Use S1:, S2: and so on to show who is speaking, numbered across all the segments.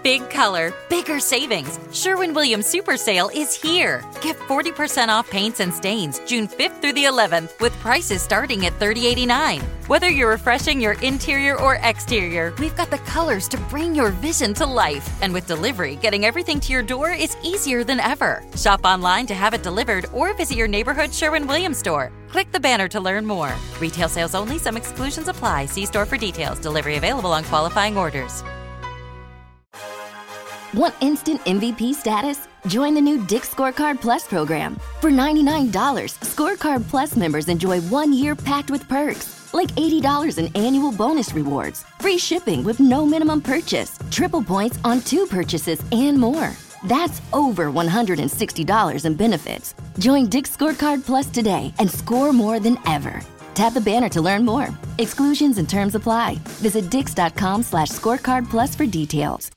S1: Big color, bigger savings. Sherwin-Williams Super Sale is here. Get 40% off paints and stains June 5th through the 11th with prices starting at $30.89. Whether you're refreshing your interior or exterior, we've got the colors to bring your vision to life. And with delivery, getting everything to your door is easier than ever. Shop online to have it delivered or visit your neighborhood Sherwin-Williams store. Click the banner to learn more. Retail sales only. Some exclusions apply. See store for details. Delivery available on qualifying orders.
S2: Want instant MVP status? Join the new Dick's Scorecard Plus program. For $99, Scorecard Plus members enjoy 1 year packed with perks, like $80 in annual bonus rewards, free shipping with no minimum purchase, triple points on 2 purchases, and more. That's over $160 in benefits. Join Dick's Scorecard Plus today and score more than ever. Tap the banner to learn more. Exclusions and terms apply. Visit dix.com/scorecard plus for details.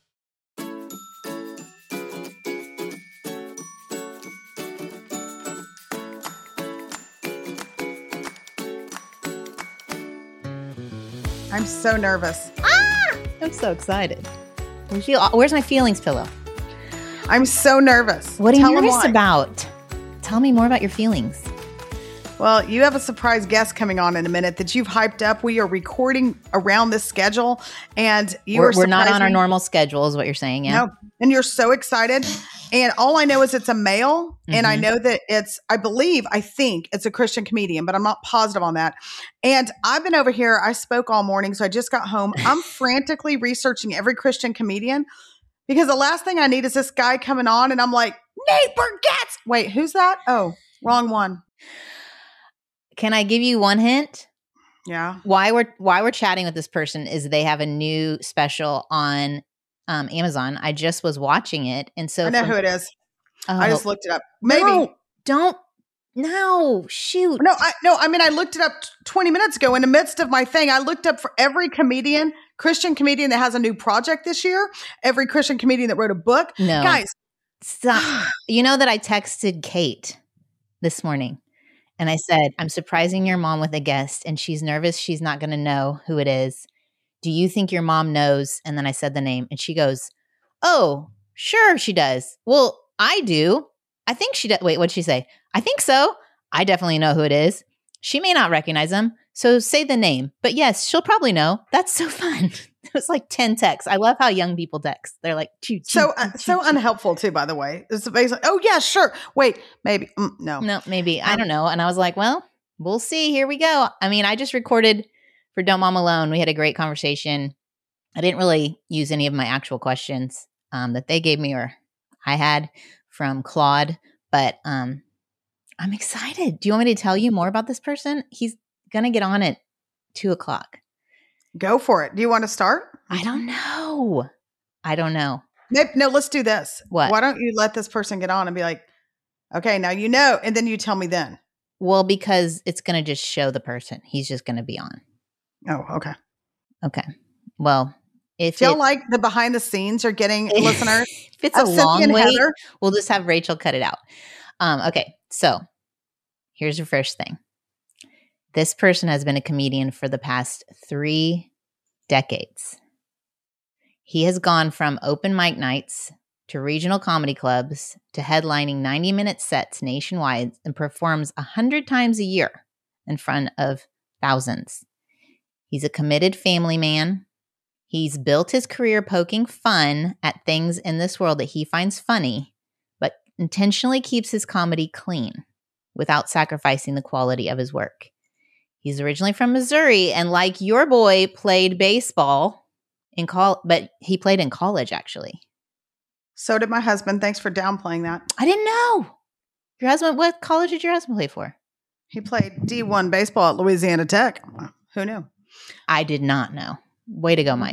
S3: I'm so nervous.
S4: I'm so excited. Where's my feelings pillow?
S3: I'm so nervous.
S4: What are you nervous about? Tell me more about your feelings.
S3: Well, you have a surprise guest coming on in a minute that you've hyped up. We are recording around this schedule, and
S4: we're not on our normal schedule, is what you're saying, yeah?
S3: No, and you're so excited. And all I know is it's a male, and I know that I think it's a Christian comedian, but I'm not positive on that. And I've been over here. I spoke all morning, so I just got home. I'm frantically researching every Christian comedian because the last thing I need is this guy coming on, and I'm like, Nate Bargatze. Wait, who's that? Oh, wrong one.
S4: Can I give you one hint?
S3: Yeah.
S4: Why we're chatting with this person is they have a new special on Amazon. I just was watching it, and so
S3: I know who it is.
S4: Oh,
S3: I just looked it up. Maybe
S4: shoot.
S3: I mean, I looked it up 20 minutes ago in the midst of my thing. I looked up for every Christian comedian that has a new project this year, every Christian comedian that wrote a book.
S4: No,
S3: guys,
S4: stop. You know that I texted Kate this morning. And I said, I'm surprising your mom with a guest, and she's nervous she's not going to know who it is. Do you think your mom knows? And then I said the name, and she goes, oh, sure she does. Well, I do. I think she does. Wait, what'd she say? I think so. I definitely know who it is. She may not recognize him, so say the name. But yes, she'll probably know. That's so fun. It was like 10 texts. I love how young people text. They're like, choo, choo,
S3: so unhelpful too, by the way. It's basically, oh yeah, sure. Wait, maybe.
S4: No, maybe. I don't know. And I was like, well, we'll see. Here we go. I mean, I just recorded for Don't Mom Alone. We had a great conversation. I didn't really use any of my actual questions that they gave me or I had from Claude, but I'm excited. Do you want me to tell you more about this person? He's going to get on at 2:00.
S3: Go for it. Do you want to start?
S4: I don't know.
S3: No, let's do this.
S4: What?
S3: Why don't you let this person get on and be like, okay, now you know, and then you tell me then.
S4: Well, because it's going to just show the person. He's just going to be on.
S3: Oh, okay.
S4: Okay. Well, if
S3: feel like the behind the scenes are getting listeners.
S4: If it's a long wait, we'll just have Rachel cut it out. Okay. So here's your first thing. This person has been a comedian for the past 3 decades. He has gone from open mic nights to regional comedy clubs to headlining 90-minute sets nationwide and performs 100 times a year in front of thousands. He's a committed family man. He's built his career poking fun at things in this world that he finds funny, but intentionally keeps his comedy clean without sacrificing the quality of his work. He's originally from Missouri, and like your boy, played baseball in but he played in college, actually.
S3: So did my husband. Thanks for downplaying that.
S4: I didn't know. Your husband, what college did your husband play for?
S3: He played D1 baseball at Louisiana Tech. Who knew?
S4: I did not know. Way to go, Mike.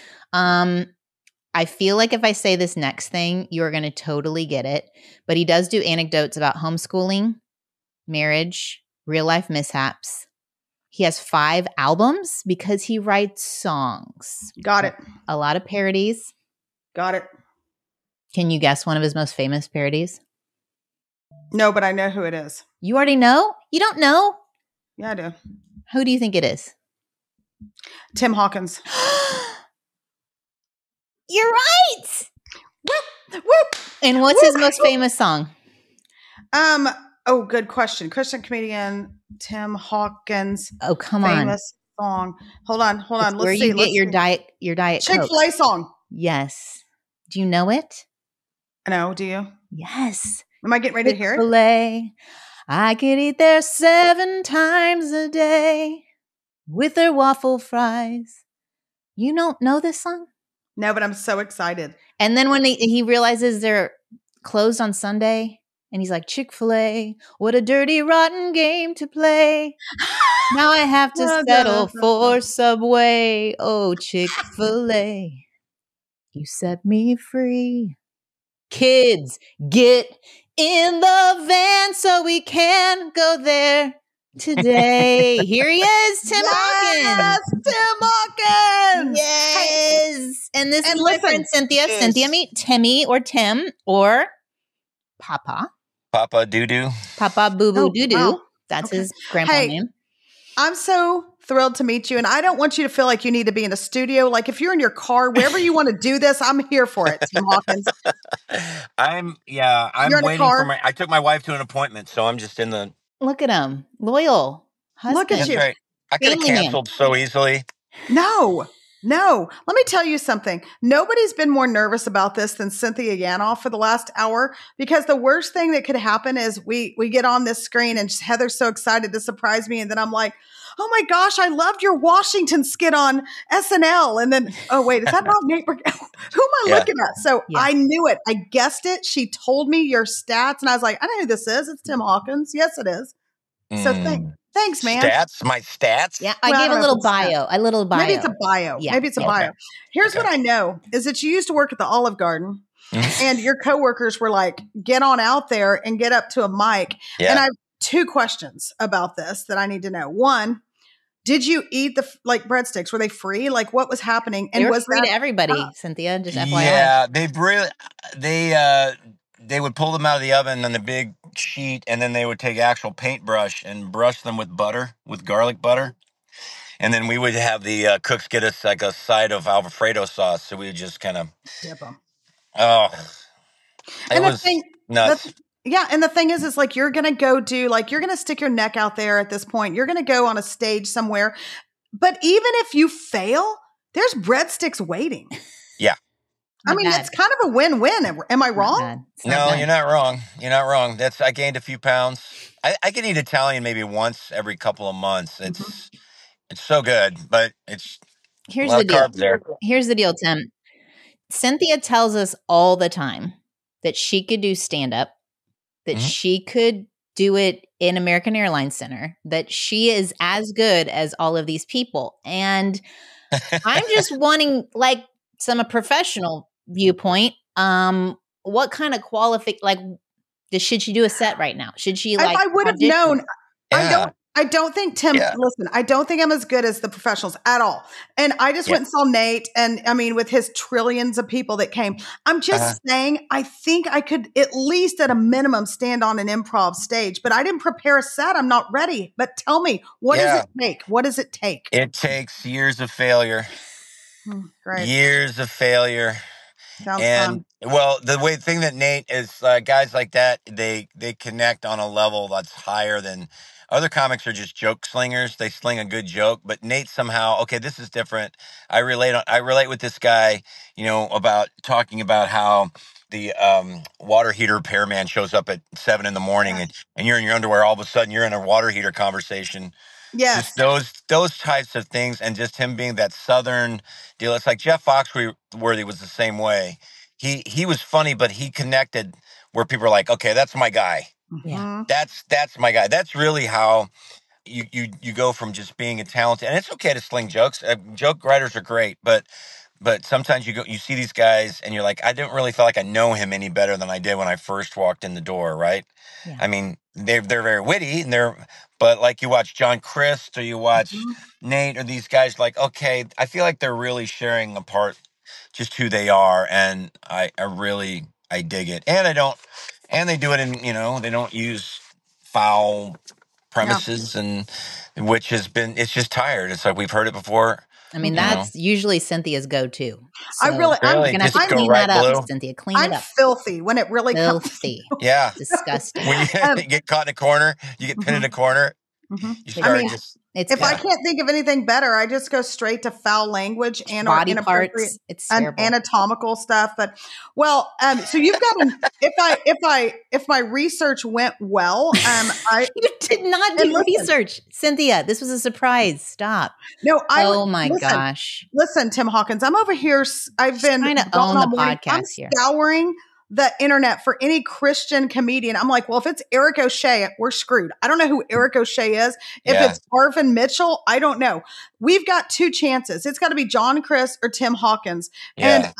S4: I feel like if I say this next thing, you're going to totally get it. But he does do anecdotes about homeschooling, marriage, real life mishaps. He has 5 albums because he writes songs.
S3: Got it.
S4: A lot of parodies.
S3: Got it.
S4: Can you guess one of his most famous parodies?
S3: No, but I know who it is.
S4: You already know? You don't know?
S3: Yeah, I do.
S4: Who do you think it is?
S3: Tim Hawkins.
S4: You're right.
S3: Whoop, whoop.
S4: And what's his most famous song?
S3: Oh, good question. Christian comedian Tim Hawkins.
S4: Oh, come
S3: famous song. Hold on.
S4: It's
S3: Let's
S4: where
S3: see.
S4: you get your diet
S3: Chick-fil-A
S4: Coke.
S3: song.
S4: Yes. Do you know it?
S3: No, do you?
S4: Yes.
S3: Am I getting ready to hear it?
S4: Chick-fil-A. I could eat there 7 times a day with their waffle fries. You don't know this song?
S3: No, but I'm so excited.
S4: And then when he realizes they're closed on Sunday, and he's like, Chick-fil-A, what a dirty, rotten game to play. Now I have to settle for Subway. Oh, Chick-fil-A, you set me free. Kids, get in the van so we can go there today. Here he is, Tim Hawkins.
S3: Tim Hawkins.
S4: Yes. And this
S3: And
S4: is my
S3: listen,
S4: friend Cynthia.
S5: yes.
S4: Cynthia, meet Timmy or Tim or Papa.
S5: Papa Doo-Doo.
S4: Papa Boo Boo Doo Doo.
S3: wow.
S4: That's
S3: Okay.
S4: his grandpa
S3: Hey,
S4: name.
S3: I'm so thrilled to meet you. And I don't want you to feel like you need to be in a studio. Like if you're in your car, wherever you want to do this, I'm here for it, Tim Hawkins.
S5: I'm
S3: You're in a
S5: waiting
S3: car?
S5: for I took my wife to an appointment, so I'm just in the.
S4: Look at him. Loyal husband.
S3: Look at
S5: That's
S3: you.
S5: right. I could have
S4: Family man.
S5: canceled so easily.
S3: No. Let me tell you something. Nobody's been more nervous about this than Cynthia Yanoff for the last hour, because the worst thing that could happen is we get on this screen and Heather's so excited to surprise me. And then I'm like, oh my gosh, I loved your Washington skit on SNL. And then, oh wait, is that not Nate? Who am I
S5: Yeah.
S3: looking at? So
S4: Yeah.
S3: I knew it. I guessed it. She told me your stats and I was like, I know who this is. It's Tim Hawkins. Yes, it is. So thanks, man.
S5: Stats, my stats.
S4: Yeah, I
S3: Well, I
S4: gave
S3: don't
S4: a
S3: know
S4: little
S3: if it's that.
S4: bio. A little bio.
S3: Maybe it's a bio.
S4: Yeah.
S3: Maybe it's a
S5: Okay.
S3: bio. Here's
S5: Okay.
S3: what I know is that you used to work at the Olive Garden
S5: Mhm.
S3: and your coworkers were like, get on out there and get up to a mic.
S5: Yeah.
S3: And I have 2 questions about this that I need to know. One, did you eat the breadsticks? Were they free? Like what was happening?
S4: They
S3: And
S4: were
S3: was
S4: free
S3: that
S4: to everybody, Cynthia. Just FYI.
S5: Yeah, they would pull them out of the oven on the big sheet, and then they would take actual paintbrush and brush them with garlic butter, and then we would have the cooks get us like a side of Alfredo sauce, so we would just kind of
S3: dip 'em?
S5: it
S3: And the
S5: was
S3: thing,
S5: nuts.
S3: yeah, and the thing is like you're gonna go do you're gonna stick your neck out there at this point. You're gonna go on a stage somewhere, but even if you fail, there's breadsticks waiting.
S5: Yeah.
S3: I mean, it's kind of a win-win. Am I wrong?
S5: No, you're not wrong. You're not wrong. I gained a few pounds. I can eat Italian maybe once every couple of months. It's so good, but it's
S4: Here's
S5: a lot
S4: the
S5: of
S4: deal.
S5: carbs there.
S4: Here's the deal, Tim. Cynthia tells us all the time that she could do stand-up, that she could do it in American Airlines Center, that she is as good as all of these people. And I'm just wanting some professional viewpoint. What kind of should she do a set right now? Should she
S3: If I would have
S5: Yeah.
S3: known, I don't think Tim,
S5: Yeah.
S3: listen, I don't think I'm as good as the professionals at all. And I just
S5: Yeah.
S3: went and saw Nate and I mean, with his trillions of people that came, I'm just saying, I think I could at least at a minimum stand on an improv stage, but I didn't prepare a set. I'm not ready, but tell me, what does it take? What does it take?
S5: It takes years of failure.
S3: Great.
S5: Years of failure.
S3: Sounds
S5: And
S3: fun.
S5: well, the thing that Nate is, guys like that, they connect on a level that's higher than other comics are just joke slingers. They sling a good joke, but Nate somehow, okay, this is different. I relate with this guy, about talking about how the water heater repairman shows up at 7 a.m. and you're in your underwear. All of a sudden, you're in a water heater conversation.
S3: Yes.
S5: Just those types of things, and just him being that Southern deal. It's like Jeff Foxworthy was the same way. He was funny, but he connected where people are like, okay, that's my guy.
S4: Yeah.
S5: That's my guy. That's really how you go from just being a talented, and it's okay to sling jokes. Joke writers are great, but sometimes you see these guys and you're like, I don't really feel like I know him any better than I did when I first walked in the door, right?
S4: Yeah.
S5: I mean, they're very witty but like you watch John Crist or you watch Nate or these guys, like, okay, I feel like they're really sharing apart just who they are, and I really dig it. And they do it in, they don't use foul premises, and it's just tired. It's like we've heard it before
S4: I mean, that's usually Cynthia's go-to. So
S3: I really,
S4: you're gonna have to clean that up, Cynthia. Clean it up.
S3: I'm filthy when it really comes.
S4: Filthy.
S5: Yeah.
S4: Disgusting.
S5: When you get caught in a corner, you get pinned in a corner. You start
S3: if I can't think of anything better, I just go straight to foul language and
S4: body parts. It's terrible.
S3: Anatomical stuff. But so you've got if my research went well,
S4: you did not do research, Cynthia. This was a surprise. Stop.
S3: No,
S4: oh my gosh.
S3: Listen, Tim Hawkins, I'm over here. I've been
S4: trying to own the podcast here.
S3: Scouring the internet for any Christian comedian. I'm like, well, if it's Eric O'Shea, we're screwed. I don't know who Eric O'Shea is. If it's Arvin Mitchell, I don't know. We've got two chances. It's got to be John Crist or Tim Hawkins. Yeah.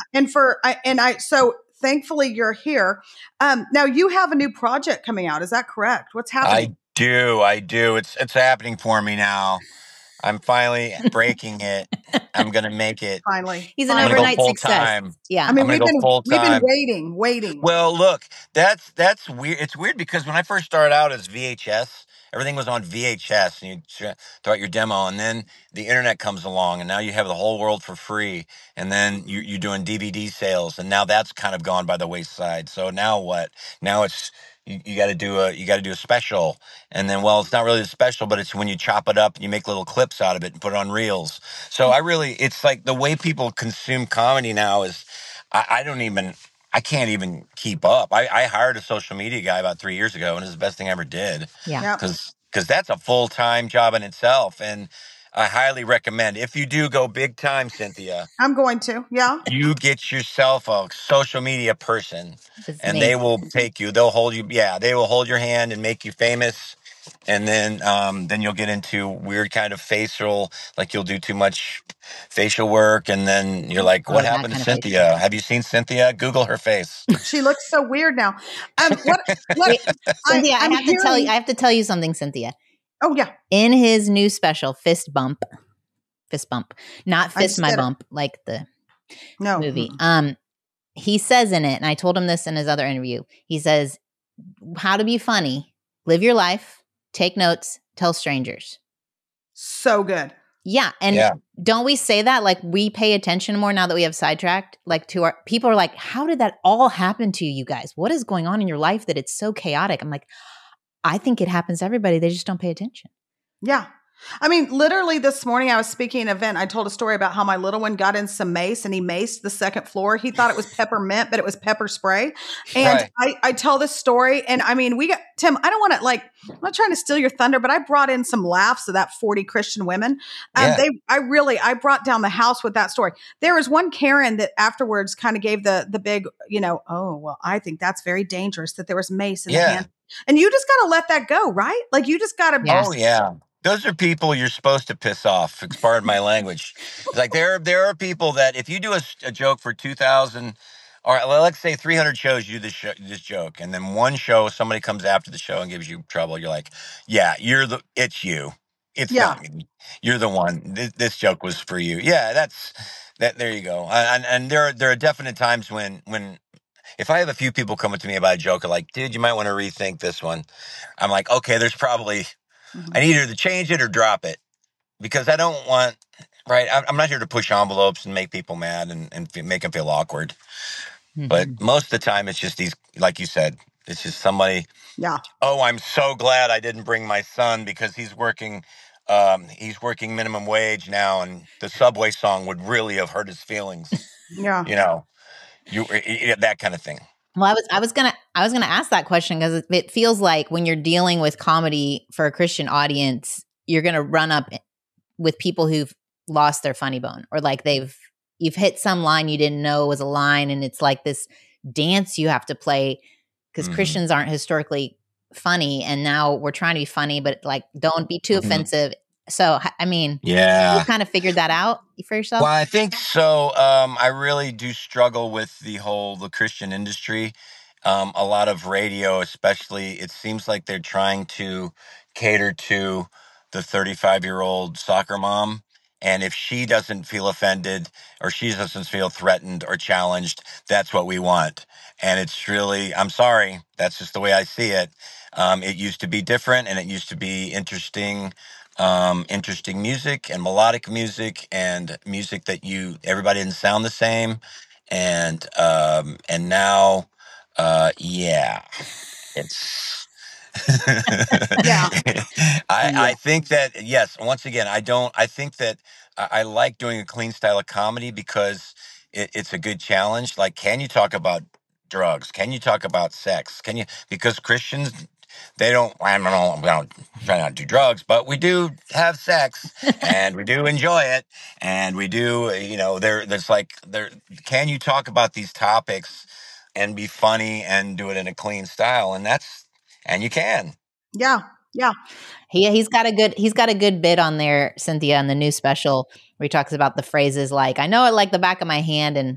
S3: So thankfully you're here. Now you have a new project coming out. Is that correct? What's happening?
S5: I do. It's happening for me now. I'm finally breaking it. I'm going to make it.
S3: Finally.
S4: He's an overnight success.
S3: Yeah. I mean, we've been waiting.
S5: Well, look, that's weird. It's weird because when I first started out as VHS, everything was on VHS and you throw out your demo and then the internet comes along and now you have the whole world for free. And then you're doing DVD sales and now that's kind of gone by the wayside. So now what? Now it's, you got to do a special, and then it's not really a special, but it's when you chop it up and you make little clips out of it and put it on reels. So it's like the way people consume comedy now is, I can't even keep up. I hired a social media guy about 3 years ago, and it's the best thing I ever did.
S4: Yeah,
S5: because that's a full-time job in itself, and I highly recommend if you do go big time, Cynthia.
S3: I'm going to,
S5: You get yourself a social media person, and they will take you. They'll hold you. Yeah, they will hold your hand and make you famous, and then you'll get into weird kind of facial, like you'll do too much facial work, and then you're like, "What happened to Cynthia? Have you seen Cynthia? Google her face.
S3: She looks so weird now."
S4: Wait, Cynthia, I have to tell you something, Cynthia.
S3: Oh, yeah.
S4: In his new special, Fist Bump, not Fist My Bump, like the movie. He says in it, and I told him this in his other interview, he says, how to be funny, live your life, take notes, tell strangers.
S3: So good.
S4: Yeah. And don't we say that? Like we pay attention more now that we have sidetracked, like to our people are like, how did that all happen to you guys? What is going on in your life that it's so chaotic? I'm like, I think it happens to everybody. They just don't pay attention.
S3: Yeah. I mean, literally this morning I was speaking at an event. I told a story about how my little one got in some mace and he maced the second floor. He thought it was peppermint, but it was pepper spray. And I tell this story and I mean, Tim, I don't want to I'm not trying to steal your thunder, but I brought in some laughs of that 40 Christian women. I brought down the house with that story. There was one Karen that afterwards kind of gave the big, oh, well, I think that's very dangerous that there was mace in the hand. And you just got to let that go, right? Like you just got to.
S5: Oh, yeah. Those are people you're supposed to piss off. It's part of my language. It's like there are people that if you do a joke for 2,000 or let's say 300 shows, you do this joke, and then one show somebody comes after the show and gives you trouble. You're like, yeah, it's you. It's not me. You're the one. This joke was for you. Yeah, that's that. There you go. And there are definite times when if I have a few people coming to me about a joke, like, dude, you might want to rethink this one. I'm like, okay, there's probably. I need either to change it or drop it because I don't want, I'm not here to push envelopes and make people mad and make them feel awkward. Mm-hmm. But most of the time it's just these, like you said, it's just somebody.
S3: Yeah.
S5: Oh, I'm so glad I didn't bring my son because he's working minimum wage now. And the Subway song would really have hurt his feelings.
S3: Yeah.
S5: That kind of thing.
S4: Well, I was gonna ask that question because it feels like when you're dealing with comedy for a Christian audience, you're gonna run up with people who've lost their funny bone or like you've hit some line you didn't know was a line, and it's like this dance you have to play because Christians aren't historically funny, and now we're trying to be funny, but like don't be too offensive. So, I mean, you kind of figured that out for yourself?
S5: Well, I think so. I really do struggle with the Christian industry. A lot of radio, especially, it seems like they're trying to cater to the 35-year-old soccer mom. And if she doesn't feel offended or she doesn't feel threatened or challenged, that's what we want. And it's really, I'm sorry, that's just the way I see it. It used to be different and it used to be interesting. interesting music and melodic music and music that everybody didn't sound the same, and now, yeah, it's.
S3: Yeah.
S5: I think that, yes, once again, I think that I like doing a clean style of comedy because it's a good challenge. Like, can you talk about drugs? Can you talk about sex? Because Christians, they don't, I don't know, we don't try not to do drugs, but we do have sex and we do enjoy it. And we do, can you talk about these topics and be funny and do it in a clean style? And you can.
S3: Yeah. Yeah.
S4: He's got a good bit on there, Cynthia, in the new special where he talks about the phrases like, I know it like the back of my hand, and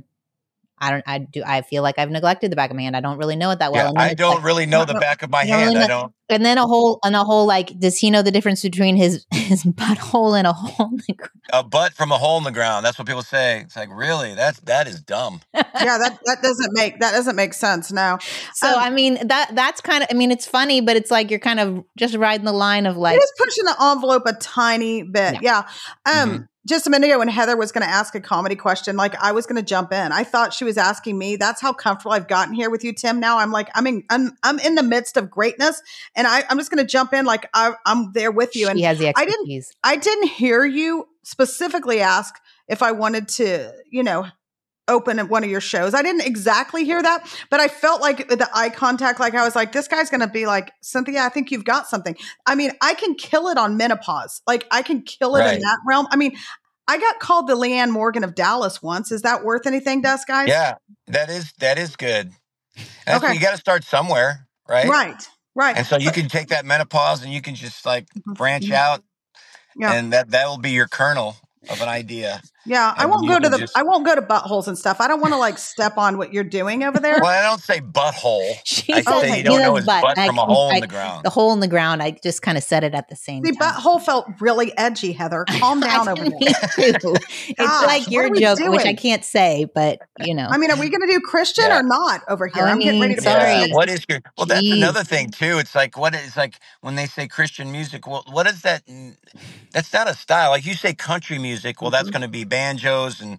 S4: I feel like I've neglected the back of my hand. I don't really know it that well.
S5: Yeah,
S4: and then
S5: I don't really know the back of my hand.
S4: Really
S5: I don't.
S4: And then a whole like, does he know the difference between his butthole and a hole in the ground?
S5: A butt from a hole in the ground. That's what people say. It's like, really? That is dumb.
S3: Yeah, that doesn't make sense. No.
S4: So I mean that's kind of, I mean, it's funny, but it's like you're kind of just riding the line of like,
S3: just pushing the envelope a tiny bit. Yeah. Just a minute ago when Heather was going to ask a comedy question, like I was going to jump in. I thought she was asking me. That's how comfortable I've gotten here with you, Tim. Now I'm like, I'm in the midst of greatness, and I'm just going to jump in like I'm there with you. And
S4: she has the expertise.
S3: I didn't hear you specifically ask if I wanted to, open at one of your shows. I didn't exactly hear that, but I felt like the eye contact, like I was like, this guy's going to be like, Cynthia, I think you've got something. I mean, I can kill it on menopause. Like I can kill it in that realm. I mean, I got called the Leanne Morgan of Dallas once. Is that worth anything to us, guys?
S5: Yeah, that is good. Okay. You got to start somewhere, right?
S3: Right.
S5: And so you can take that menopause and you can just like branch out, and that will be your kernel of an idea.
S3: Yeah, I won't go to buttholes and stuff. I don't want to like step on what you're doing over there.
S5: Well, I don't say butthole. I say you don't know his butt from a hole in the ground.
S4: The hole in the ground. I just kind of said it at the same time.
S3: The butthole felt really edgy, Heather. Calm down over there.
S4: It's like your joke, which I can't say, but
S3: I mean, are we going to do Christian or not over here? I'm getting ready to.
S4: Sorry.
S5: What is your? Well, that's another thing too. It's like when they say Christian music. Well, what is that? That's not a style. Like you say country music. Well, that's going to be banjos and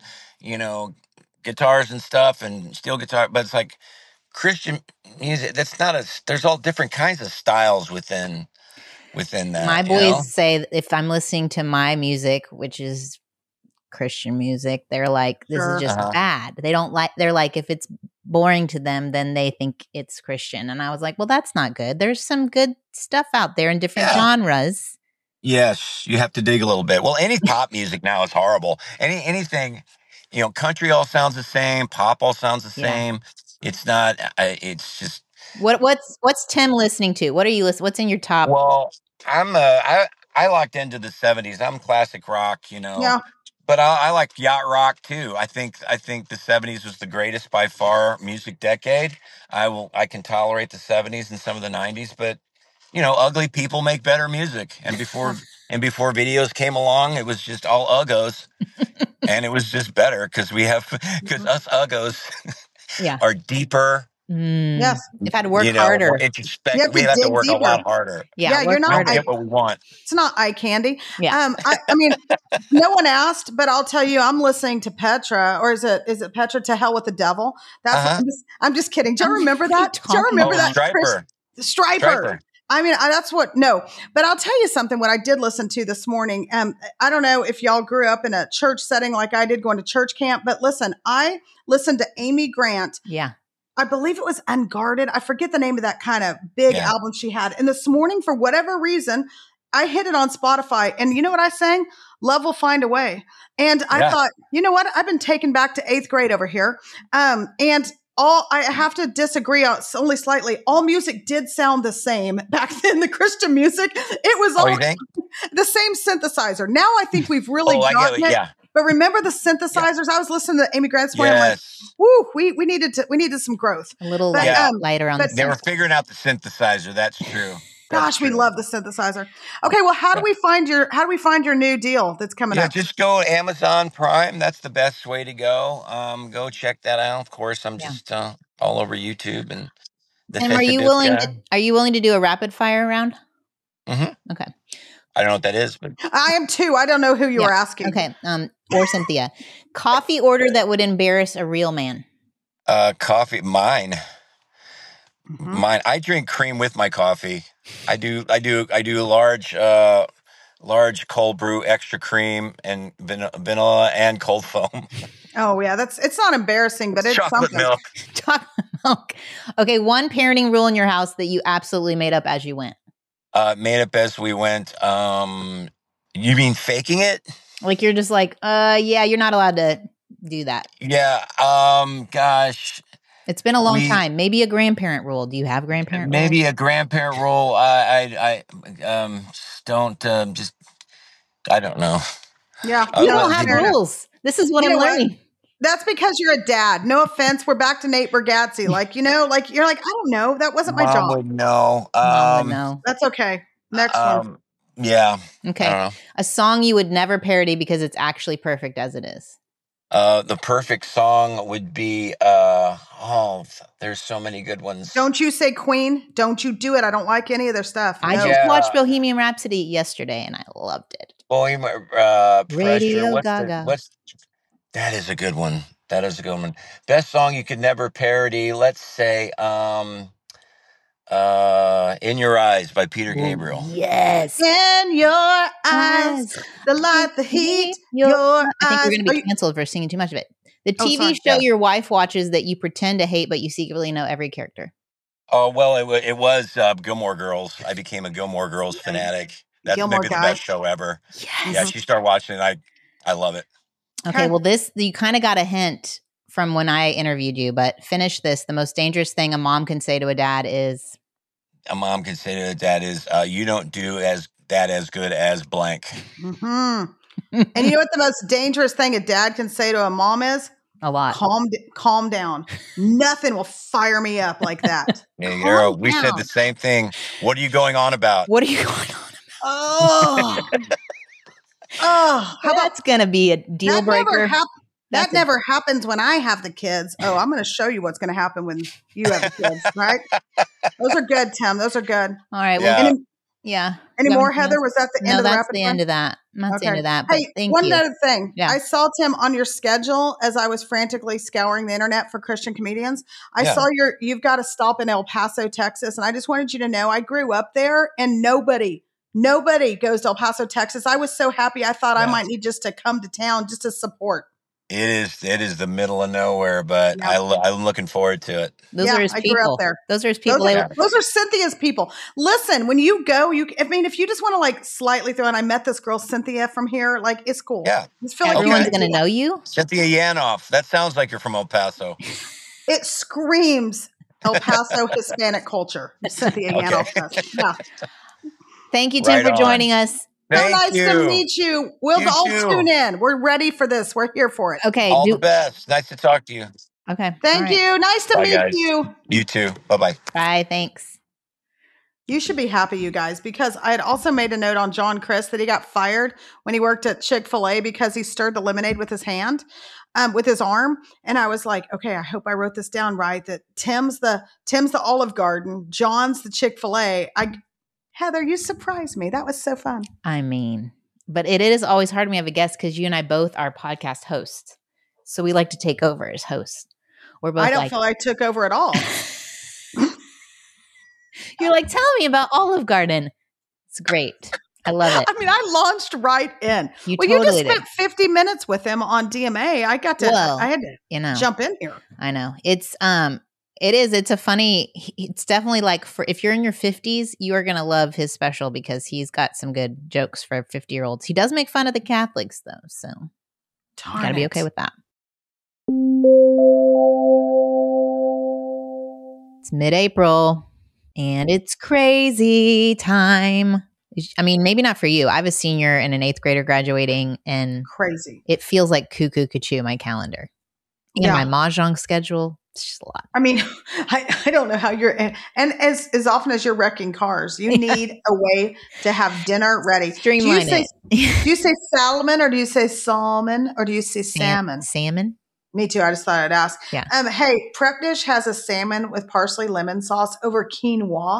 S5: guitars and stuff and steel guitar, but it's like Christian music. That's not there's all different kinds of styles within that.
S4: My boys say that if I'm listening to my music, which is Christian music, they're like, this is just bad. They're like, if it's boring to them, then they think it's Christian. And I was like, well, that's not good. There's some good stuff out there in different genres.
S5: Yes, you have to dig a little bit. Well, any pop music now is horrible. Anything, country all sounds the same, pop all sounds the same. It's not. It's just.
S4: What's Tim listening to? What are you listening? What's in your top?
S5: Well, I locked into the 70s. I'm classic rock,
S3: Yeah.
S5: But I like yacht rock too. I think the 70s was the greatest by far music decade. I can tolerate the 70s and some of the 90s, but ugly people make better music. And before videos came along, it was just all uggos, and it was just better because us uggos are deeper.
S3: Yes,
S4: you've had to work harder.
S5: We have to work a lot harder.
S3: Yeah, you're not
S5: get what we want.
S3: It's not eye candy.
S4: Yeah,
S3: I mean, no one asked, but I'll tell you, I'm listening to Petra, or is it Petra? To Hell with the Devil. That's. I'm just kidding. Do you remember that? Do you remember that? Stryper. I mean, but I'll tell you something, what I did listen to this morning. I don't know if y'all grew up in a church setting like I did, going to church camp, but listen, I listened to Amy Grant.
S4: Yeah.
S3: I believe it was Unguarded. I forget the name of that kind of big album she had. And this morning, for whatever reason, I hit it on Spotify. And you know what I sang? Love Will Find a Way. And I thought, you know what? I've been taken back to 8th grade over here. And I have to disagree on only slightly. All music did sound the same back then. The Christian music, it was all the same synthesizer. Now I think we've really gotten it. Yeah. But remember the synthesizers? Yeah. I was listening to Amy Grant's point.
S5: Yes.
S3: I'm like, woo, we needed some growth.
S4: A little lighter on the
S5: They were figuring out the synthesizer. That's true.
S3: Gosh, we love the synthesizer. Okay, well, how do we find your new deal that's coming up?
S5: Just go to Amazon Prime. That's the best way to go. Go check that out. Of course, I'm just all over YouTube and.
S4: And are you willing to do a rapid fire round?
S5: Mm-hmm.
S4: Okay.
S5: I don't know what that is, but
S3: I am too. I don't know who you were asking.
S4: Okay. Or Cynthia. Coffee order that would embarrass a real man.
S5: Coffee. Mine. I drink cream with my coffee. I do large cold brew, extra cream, and vanilla and cold foam.
S3: Oh yeah, it's not embarrassing, but it's
S5: chocolate
S3: something.
S5: milk.
S4: Chocolate milk. Okay, one parenting rule in your house that you absolutely made up as you went.
S5: Made up as we went. You mean faking it?
S4: Like you're just like, yeah, you're not allowed to do that.
S5: Yeah. Gosh.
S4: It's been a long time. Maybe a grandparent rule. Do you have grandparent rules?
S5: Maybe a grandparent rule. I don't just. I don't know.
S3: Yeah,
S4: you don't have rules. This is what I'm learning.
S3: That's because you're a dad. No offense. We're back to Nate Bargatze. Like, you're like, I don't know. That wasn't my job.
S5: Mom would know.
S3: That's okay. Next one.
S5: Yeah.
S4: Okay.
S5: I don't know.
S4: A song you would never parody because it's actually perfect as it is.
S5: The perfect song would be, there's so many good ones.
S3: Don't you say Queen. Don't you do it. I don't like any of their stuff.
S4: I just watched Bohemian Rhapsody yesterday and I loved it.
S5: Bohemian
S4: Radio Gaga.
S5: That is a good one. That is a good one. Best song you could never parody. Let's say, In Your Eyes by Peter Gabriel.
S4: Yes.
S3: In your eyes, the light, the heat, your eyes.
S4: I think we're going to be canceled for singing too much of it. The TV show your wife watches that you pretend to hate, but you secretly know every character.
S5: Oh, well, it was Gilmore Girls. I became a Gilmore Girls fanatic. That's
S3: Gilmore
S5: maybe the
S3: guy.
S5: best show ever.
S4: Yes.
S5: Yeah, she started watching it. I love it.
S4: Okay, well, you kind of got a hint from when I interviewed you, but finish this. The most dangerous thing a mom can say to a dad is?
S5: A mom can say to a dad is, you don't do as good as blank.
S3: Mm-hmm. And you know what the most dangerous thing a dad can say to a mom is?
S4: A lot.
S3: Calm down. Nothing will fire me up like that.
S5: Yeah, girl, we said the same thing. What are you going on about?
S4: What are you going on about?
S3: Oh,
S4: that's going to be a deal breaker.
S3: That never happens when I have the kids. Oh, I'm going to show you what's going to happen when you have the kids, right? Those are good, Tim. Those are good.
S4: All right. Well,
S3: Any more, Heather? Was that the end of the rapid fire?
S4: That's the end of that. That's the end of that.
S3: Hey, one other thing. Yeah. I saw, Tim, on your schedule as I was frantically scouring the internet for Christian comedians. I saw you've got a stop in El Paso, Texas. And I just wanted you to know I grew up there and nobody goes to El Paso, Texas. I was so happy. I thought I might need just to come to town just to support.
S5: It is the middle of nowhere, but I'm looking forward to it.
S4: Those are his people. I grew up there. Those are his people.
S3: Those are Cynthia's people. Listen, when you go, if you just want to like slightly throw in, I met this girl, Cynthia, from here. Like, it's cool.
S5: Yeah.
S3: Just feel like
S4: everyone's going to know you.
S5: Cynthia Yanoff. That sounds like you're from El Paso.
S3: It screams El Paso Hispanic culture. Cynthia Yanoff does. Yeah.
S4: Thank you, Tim, for joining us.
S3: So nice to meet you. We'll all tune in. We're ready for this. We're here for it.
S4: Okay.
S5: All the best. Nice to talk to you.
S4: Okay.
S3: Thank you. Nice to meet you.
S5: You too. Bye-bye.
S4: Bye. Thanks.
S3: You should be happy, you guys, because I had also made a note on John Crist that he got fired when he worked at Chick-fil-A because he stirred the lemonade with his hand, with his arm. And I was like, okay, I hope I wrote this down right. That Tim's the Olive Garden, John's the Chick-fil-A. Heather, you surprised me. That was so fun.
S4: I mean, but it is always hard when we have a guest because you and I both are podcast hosts. So we like to take over as hosts. We're both.
S3: I don't feel I took over at all.
S4: You're like, tell me about Olive Garden. It's great. I love it.
S3: I mean, I launched right in.
S4: You
S3: just spent 50 minutes with him on DMA. I got to. I had to jump in here.
S4: I know. It's definitely like if you're in your 50s, you are going to love his special because he's got some good jokes for 50-year-olds. He does make fun of the Catholics though. So you got to be okay with that. It's mid-April and it's crazy time. I mean, maybe not for you. I have a senior and an 8th grader graduating and
S3: crazy.
S4: It feels like cuckoo cuckoo my calendar and my mahjong schedule. It's just a lot.
S3: I mean, I don't know how and as often as you're wrecking cars, you need a way to have dinner ready.
S4: Streamline it.
S3: Do you say salmon or do you say salmon or do you say salmon?
S4: Salmon.
S3: Me too. I just thought I'd ask.
S4: Yeah.
S3: Hey, Prep Dish has a salmon with parsley lemon sauce over quinoa.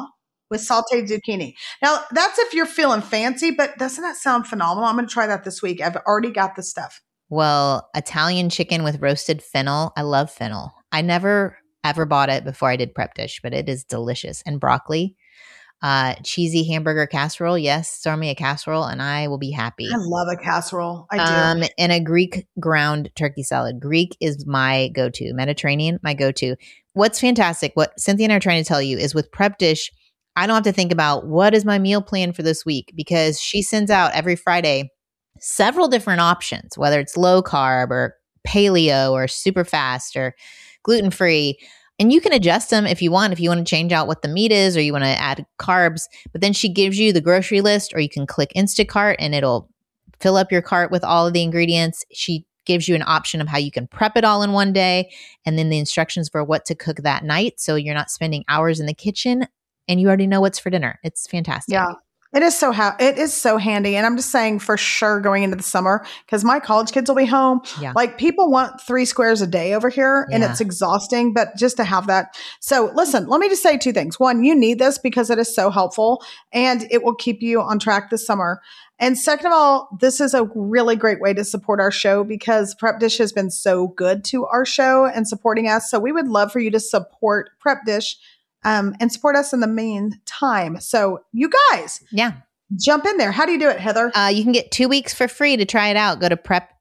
S3: with sauteed zucchini. Now, that's if you're feeling fancy, but doesn't that sound phenomenal? I'm going to try that this week. I've already got the stuff.
S4: Well, Italian chicken with roasted fennel. I love fennel. I never ever bought it before I did Prep Dish, but it is delicious. And broccoli. Cheesy hamburger casserole. Yes, throw me a casserole and I will be happy.
S3: I love a casserole. I do.
S4: And a Greek ground turkey salad. Greek is my go-to. Mediterranean, my go-to. What's fantastic, what Cynthia and I are trying to tell you is with Prep Dish, I don't have to think about what is my meal plan for this week because she sends out every Friday several different options, whether it's low carb or paleo or super fast or gluten-free. And you can adjust them if you want to change out what the meat is or you want to add carbs. But then she gives you the grocery list or you can click Instacart and it'll fill up your cart with all of the ingredients. She gives you an option of how you can prep it all in one day and then the instructions for what to cook that night. So you're not spending hours in the kitchen and you already know what's for dinner. It's fantastic.
S3: Yeah. It is so handy. And I'm just saying for sure going into the summer, because my college kids will be home.
S4: Yeah.
S3: Like people want 3 squares a day over here and it's exhausting, but just to have that. So listen, let me just say 2 things. One, you need this because it is so helpful and it will keep you on track this summer. And second of all, this is a really great way to support our show because Prep Dish has been so good to our show and supporting us. So we would love for you to support Prep Dish and support us in the meantime. So you guys, jump in there. How do you do it, Heather?
S4: You can get 2 weeks for free to try it out. Go to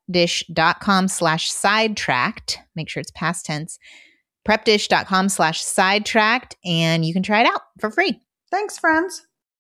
S4: prepdish.com/sidetracked. Make sure it's past tense. Prepdish.com/sidetracked, and you can try it out for free.
S3: Thanks, friends.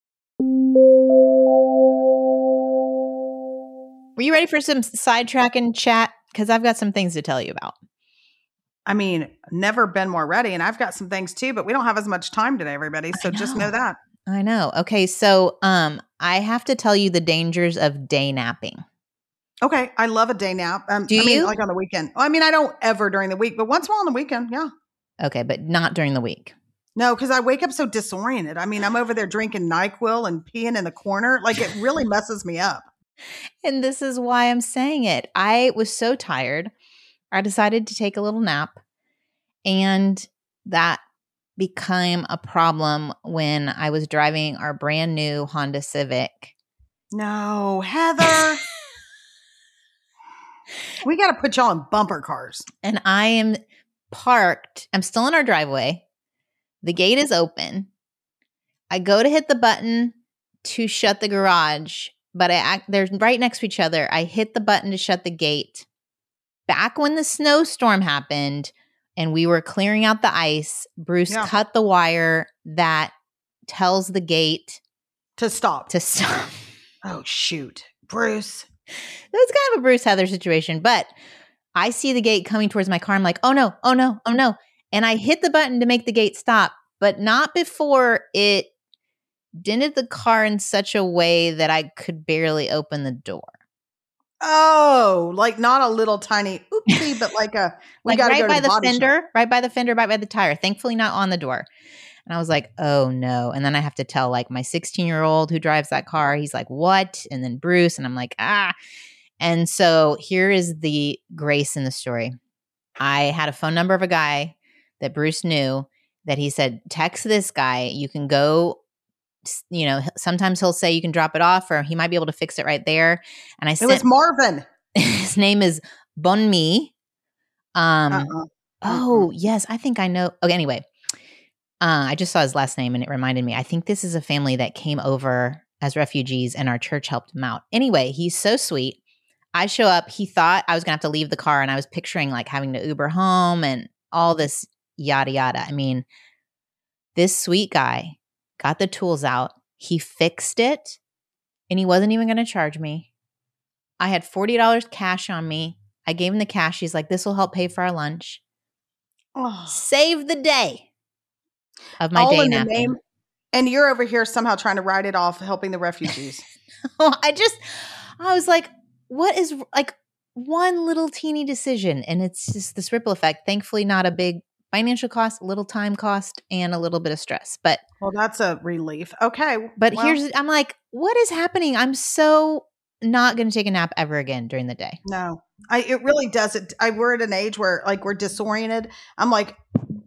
S4: Were you ready for some sidetracking chat? Because I've got some things to tell you about.
S3: I mean, never been more ready. And I've got some things too, but we don't have as much time today, everybody. So just know that.
S4: I know. Okay. So I have to tell you the dangers of day napping.
S3: Okay. I love a day nap.
S4: Do you?
S3: Like on the weekend. I mean, I don't ever during the week, but once in a while on the weekend. Yeah.
S4: Okay. But not during the week.
S3: No, because I wake up so disoriented. I mean, I'm over there drinking NyQuil and peeing in the corner. Like it really messes me up.
S4: And this is why I'm saying it. I was so tired. I decided to take a little nap, and that became a problem when I was driving our brand new Honda Civic.
S3: No, Heather. We got to put y'all in bumper cars.
S4: And I am parked. I'm still in our driveway. The gate is open. I go to hit the button to shut the garage, but they're right next to each other. I hit the button to shut the gate. Back when the snowstorm happened and we were clearing out the ice, Bruce cut the wire that tells the gate
S3: to stop.
S4: Oh,
S3: shoot. Bruce.
S4: It was kind of a Bruce Heather situation, but I see the gate coming towards my car. I'm like, oh no. And I hit the button to make the gate stop, but not before it dented the car in such a way that I could barely open the door.
S3: Oh, like not a little tiny oopsie, but like a
S4: like right by the fender, right by the fender, right by the tire. Thankfully, not on the door. And I was like, oh no. And then I have to tell like my 16-year-old who drives that car. He's like, what? And then Bruce, and I'm like, ah. And so here is the grace in the story. I had a phone number of a guy that Bruce knew that he said, text this guy. You can go. You know, sometimes he'll say you can drop it off or he might be able to fix it right there. And it was
S3: Marvin.
S4: His name is Bonmi. Oh, yes. I think I know. Okay, anyway, I just saw his last name and it reminded me. I think this is a family that came over as refugees and our church helped him out. Anyway, he's so sweet. I show up. He thought I was going to have to leave the car and I was picturing like having to Uber home and all this yada, yada. I mean, this sweet guy got the tools out. He fixed it, and he wasn't even going to charge me. I had $40 cash on me. I gave him the cash. He's like, this will help pay for our lunch. Oh. Save the day of my day napping.
S3: And you're over here somehow trying to write it off, helping the refugees.
S4: I was like, what is like one little teeny decision? And it's just this ripple effect. Thankfully, not a big financial cost, a little time cost, and a little bit of stress. But
S3: well, that's a relief. Okay.
S4: But I'm like, what is happening? I'm so not going to take a nap ever again during the day.
S3: No, it really does. We're at an age where like we're disoriented. I'm like,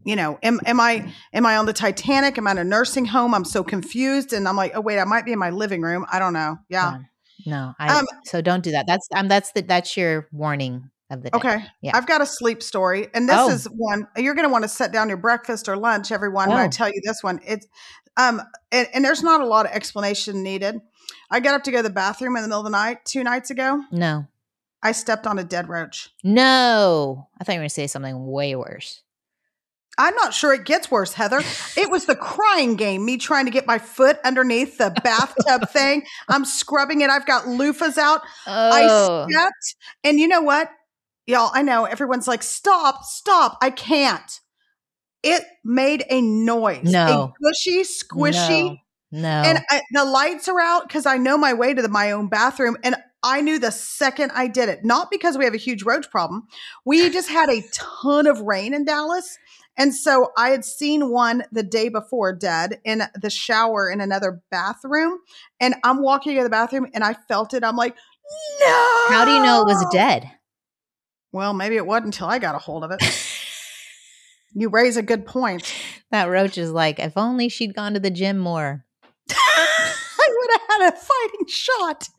S3: you know, am I on the Titanic? Am I in a nursing home? I'm so confused. And I'm like, oh wait, I might be in my living room. I don't know. Yeah.
S4: No, so don't do that. That's your warning of the day.
S3: Okay.
S4: Yeah.
S3: I've got a sleep story. And this is one, you're going to want to set down your breakfast or lunch, everyone, when I tell you this one. It's, and there's not a lot of explanation needed. I got up to go to the bathroom in the middle of the night 2 nights ago.
S4: No.
S3: I stepped on a dead roach.
S4: No. I thought you were going to say something way worse.
S3: I'm not sure it gets worse, Heather. It was the crying game, me trying to get my foot underneath the bathtub thing. I'm scrubbing it. I've got loofahs out. I stepped. And you know what? Y'all, I know everyone's like, stop. I can't. It made a noise.
S4: No.
S3: A gushy, squishy.
S4: No.
S3: And the lights are out because I know my way to my own bathroom. And I knew the second I did it, not because we have a huge roach problem. We just had a ton of rain in Dallas. And so I had seen one the day before dead in the shower in another bathroom. And I'm walking to the bathroom and I felt it. I'm like, no.
S4: How do you know it was dead?
S3: Well, maybe it wasn't until I got a hold of it. You raise a good point.
S4: That roach is like, if only she'd gone to the gym more.
S3: I would have had a fighting shot.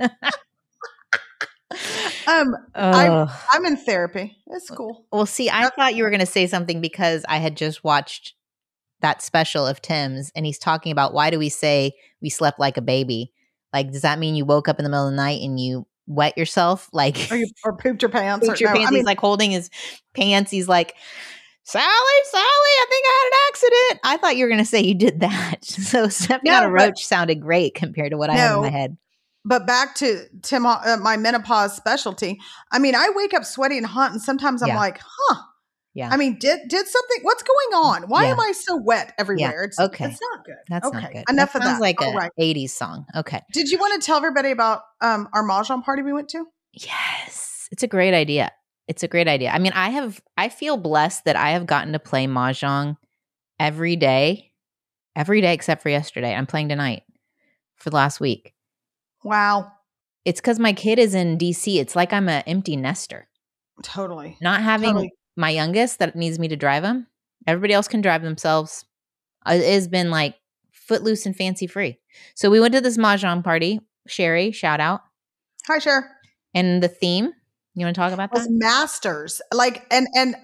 S3: I'm in therapy. It's cool.
S4: Well, see, I thought you were going to say something because I had just watched that special of Tim's and he's talking about why do we say we slept like a baby? Like, does that mean you woke up in the middle of the night and you wet yourself? Like,
S3: or pooped your pants?
S4: He's like holding his pants. He's like, Sally, I think I had an accident. I thought you were going to say you did that. So stepping on a roach sounded great compared to what I had in my head.
S3: But back to Tim, my menopause specialty. I mean, I wake up sweaty and hot, and sometimes I'm like, huh.
S4: Yeah.
S3: I mean, did something? What's going on? Why am I so wet everywhere?
S4: Yeah. It's
S3: not good.
S4: That's not good.
S3: Enough of that.
S4: Sounds like an 80s song. Okay.
S3: Did you want to tell everybody about our Mahjong party we went to?
S4: Yes. It's a great idea. I mean, I feel blessed that I have gotten to play Mahjong every day except for yesterday. I'm playing tonight for the last week.
S3: Wow.
S4: It's because my kid is in DC. It's like I'm an empty nester.
S3: Totally.
S4: Not having my youngest that needs me to drive him. Everybody else can drive themselves. It has been like footloose and fancy free. So we went to this Mahjong party. Sherry, shout out.
S3: Hi, Cher.
S4: And the theme, you want to talk about that?
S3: Was Masters, like and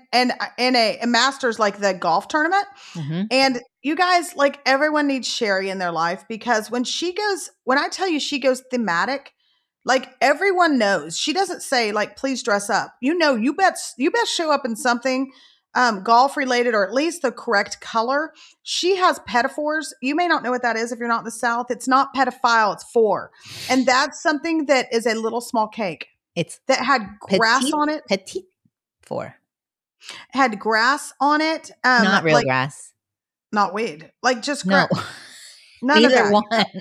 S3: a Masters, like the golf tournament. Mm-hmm. And you guys, like, everyone needs Sherry in their life because when I tell you she goes thematic, like, everyone knows. She doesn't say like, please dress up. You best show up in something golf related, or at least the correct color. She has pedophores. You may not know what that is if you're not in the South. It's not pedophile, it's four. And that's something that is a little small cake. That had grass on it.
S4: Petite four.
S3: Had grass on it.
S4: Not real grass.
S3: Not weed. Like just grass.
S4: No.
S3: None of that.
S4: One.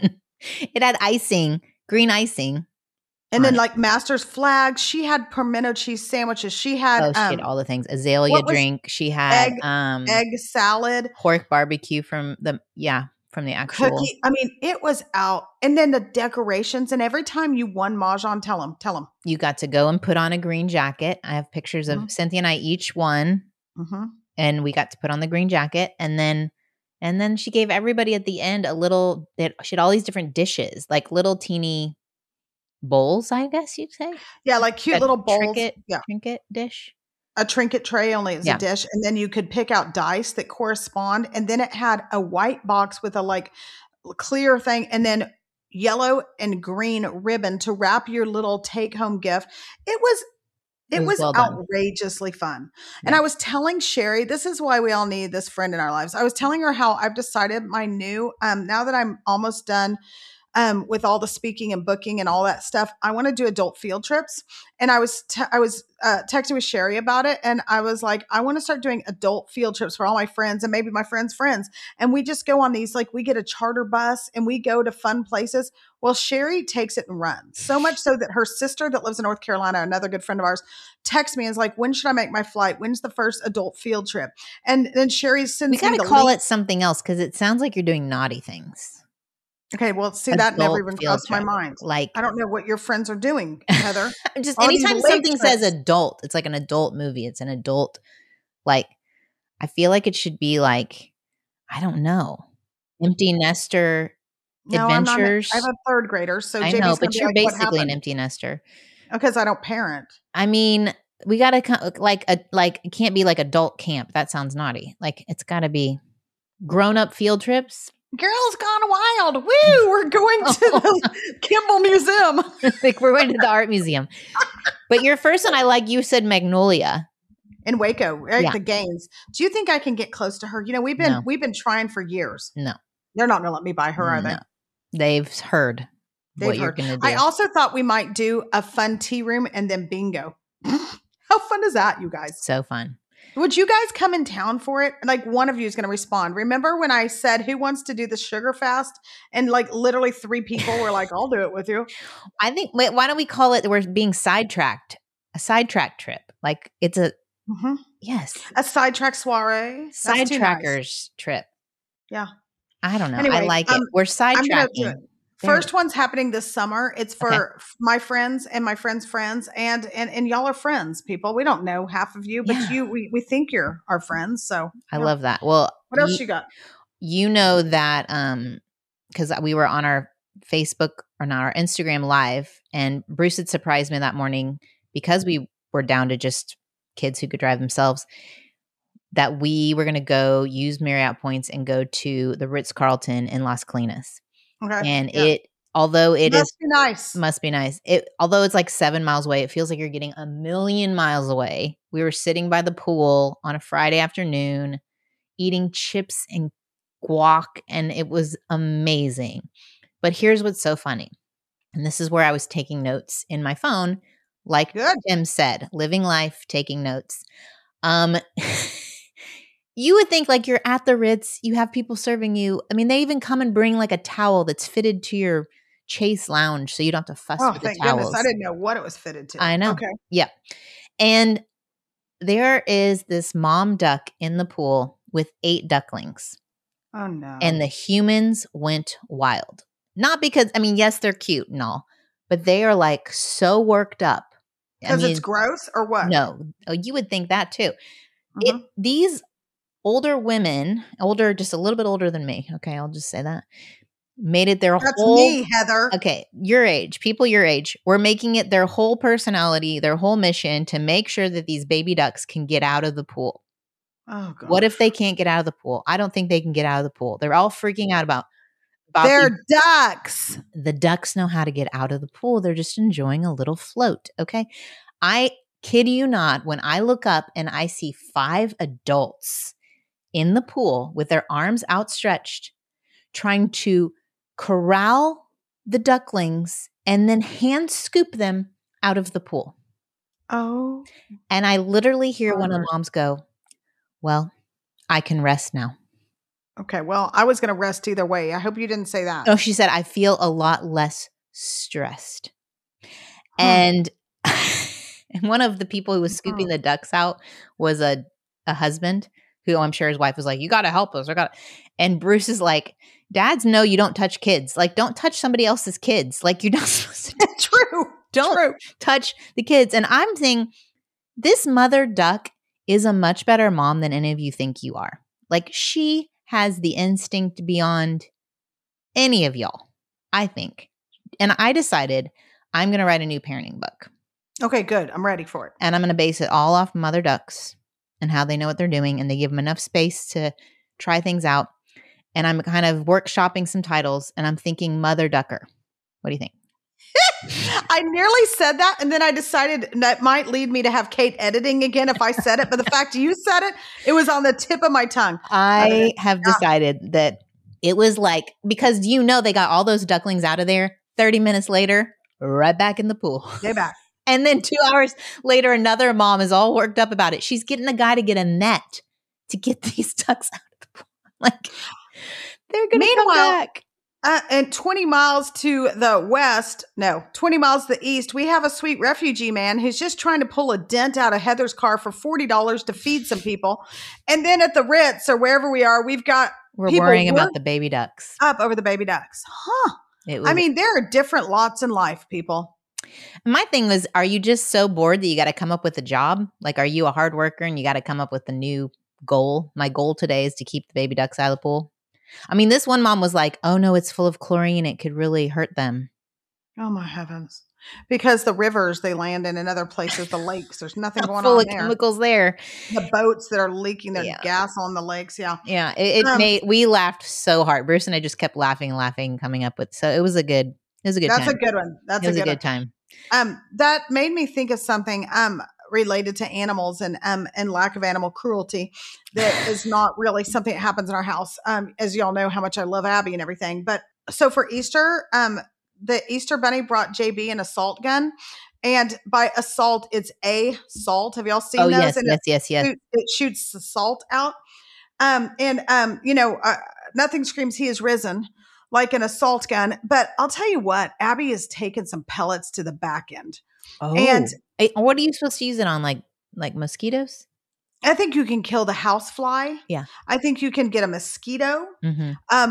S4: It had icing, green icing.
S3: And then like Masters flags. She had pimento cheese sandwiches. She had
S4: she had all the things. Azalea drink. She had
S3: egg salad.
S4: Pork barbecue from the actual
S3: cookie. I mean, it was out. And then the decorations. And every time you won Mahjong, tell them.
S4: You got to go and put on a green jacket. I have pictures of Cynthia and I each won. Mm-hmm. And we got to put on the green jacket. And then she gave everybody at the end she had all these different dishes, like little teeny bowls, I guess you'd say.
S3: Yeah, like cute little bowls.
S4: Trinket dish.
S3: A trinket tray only is a dish. And then you could pick out dice that correspond. And then it had a white box with a like clear thing and then yellow and green ribbon to wrap your little take home gift. It was well outrageously fun. Yeah. And I was telling Sherry, this is why we all need this friend in our lives. I was telling her how I've decided my new, now that I'm almost done with all the speaking and booking and all that stuff, I want to do adult field trips. And I was texting with Sherry about it. And I was like, I want to start doing adult field trips for all my friends and maybe my friends' friends. And we just go on these, like we get a charter bus and we go to fun places. Well, Sherry takes it and runs. So much so that her sister that lives in North Carolina, another good friend of ours, texts me and is like, when should I make my flight? When's the first adult field trip? And then Sherry sends me the link.
S4: We got to call it something else because it sounds like you're doing naughty things.
S3: Okay, well, see, that never even crossed my mind.
S4: Like,
S3: I don't know what your friends are doing, Heather.
S4: Just anytime something says adult, it's like an adult movie. It's an adult, like, I feel like it should be like, I don't know, empty nester
S3: No,
S4: adventures.
S3: I have a third grader, so
S4: I
S3: JB's
S4: know,
S3: gonna
S4: but
S3: be
S4: you're
S3: like, what
S4: basically an
S3: happened?
S4: empty nester.
S3: Because I don't parent.
S4: I mean, we got to like it can't be like adult camp. That sounds naughty. Like it's got to be grown up field trips.
S3: Girls Gone Wild. Woo! We're going to the Kimball Museum.
S4: Like we're going to the art museum. But your first one, I like you said Magnolia.
S3: In Waco, right?
S4: Yeah.
S3: The Gaines. Do you think I can get close to her? You know, we've been trying for years.
S4: No.
S3: They're not going to let me buy her, are they?
S4: No. They've heard what you're going to do.
S3: I also thought we might do a fun tea room and then bingo. How fun is that, you guys?
S4: So fun.
S3: Would you guys come in town for it? Like one of you is going to respond. Remember when I said, who wants to do the sugar fast? And like literally 3 people were like, I'll do it with you.
S4: I think, why don't we call it, we're being sidetracked, a sidetrack trip. Like it's a, yes.
S3: A sidetrack soiree.
S4: Sidetrackers trip.
S3: Yeah.
S4: I don't know.
S3: Anyway,
S4: I like it. We're sidetracking.
S3: First one's happening this summer. It's for my friends and my friends' friends, and y'all are friends, people. We don't know half of you, but we think you're our friends. So
S4: I love that. Well,
S3: what else you got?
S4: You know that because we were on our Facebook or not our Instagram live, and Bruce had surprised me that morning because we were down to just kids who could drive themselves, that we were going to go use Marriott points and go to the Ritz-Carlton in Las Colinas. Okay. And although it must be nice. Although it's like 7 miles away, it feels like you're getting a million miles away. We were sitting by the pool on a Friday afternoon, eating chips and guac, and it was amazing. But here's what's so funny. And this is where I was taking notes in my phone, like Jim said, living life, taking notes. You would think like you're at the Ritz, you have people serving you. I mean, they even come and bring like a towel that's fitted to your Chase lounge so you don't have to fuss with the towels.
S3: Goodness, I didn't know what it was fitted to.
S4: I know.
S3: Okay.
S4: Yeah. And there is this mom duck in the pool with 8 ducklings.
S3: Oh, no.
S4: And the humans went wild. Not because, I mean, yes, they're cute and all, but they are like so worked up.
S3: Because it's gross or what?
S4: No. Oh, you would think that too. These older women, just a little bit older than me. Okay, I'll just say that. Made it their whole.
S3: That's me, Heather.
S4: Okay, your age, people your age. We're making it their whole personality, their whole mission to make sure that these baby ducks can get out of the pool.
S3: Oh, God.
S4: What if they can't get out of the pool? I don't think they can get out of the pool. They're all freaking out about
S3: they're ducks.
S4: The ducks know how to get out of the pool. They're just enjoying a little float. Okay. I kid you not, when I look up and I see 5 adults in the pool with their arms outstretched, trying to corral the ducklings and then hand scoop them out of the pool.
S3: Oh.
S4: And I literally hear one of the moms go, well, I can rest now.
S3: Okay. Well, I was going to rest either way. I hope you didn't say that.
S4: Oh, she said, I feel a lot less stressed. And one of the people who was scooping the ducks out was a husband who I'm sure his wife was like, you got to help us. And Bruce is like, dads know you don't touch kids. Like, don't touch somebody else's kids. Like, you're not supposed to. Don't touch the kids. And I'm saying this mother duck is a much better mom than any of you think you are. Like, she has the instinct beyond any of y'all, I think. And I decided I'm going to write a new parenting book.
S3: Okay, good. I'm ready for it.
S4: And I'm going to base it all off mother ducks and how they know what they're doing, and they give them enough space to try things out. And I'm kind of workshopping some titles, and I'm thinking Mother Ducker. What do you think?
S3: I nearly said that, and then I decided that might lead me to have Kate editing again if I said it. But the fact you said it, it was on the tip of my tongue.
S4: I have decided that it was like, because they got all those ducklings out of there, 30 minutes later, right back in the pool.
S3: They're back.
S4: And then 2 hours later, another mom is all worked up about it. She's getting a guy to get a net to get these ducks out of the pool. Like, they're going to come back.
S3: And 20 miles to the west, 20 miles to the east, we have a sweet refugee man who's just trying to pull a dent out of Heather's car for $40 to feed some people. And then at the Ritz or wherever we are, we're
S4: worrying about the baby ducks.
S3: Up over the baby ducks. There are different lots in life, people.
S4: My thing was, are you just so bored that you got to come up with a job? Like, are you a hard worker and you got to come up with a new goal. My goal today is to keep the baby ducks out of the pool. I mean, this one mom was like, oh no, it's full of chlorine. It could really hurt them.
S3: Oh my heavens. Because the rivers they land in and other places, the lakes, there's nothing going
S4: full
S3: on
S4: of
S3: there.
S4: chemicals there.
S3: The boats that are leaking their gas on the lakes. Yeah.
S4: Yeah. We laughed so hard. Bruce and I just kept laughing and laughing, coming up with, so it was a good time.
S3: That's a good one. That's a good
S4: time.
S3: That made me think of something, related to animals and lack of animal cruelty that is not really something that happens in our house. As y'all know how much I love Abby and everything. But so for Easter, the Easter Bunny brought JB an assault gun. And by assault, it's a salt. Have y'all seen those?
S4: Yes.
S3: It shoots the salt out. Nothing screams he is risen like an assault gun. But I'll tell you what, Abby has taken some pellets to the back end.
S4: Oh, and what are you supposed to use it on? Like mosquitoes?
S3: I think you can kill the housefly.
S4: Yeah.
S3: I think you can get a mosquito.
S4: Mm-hmm.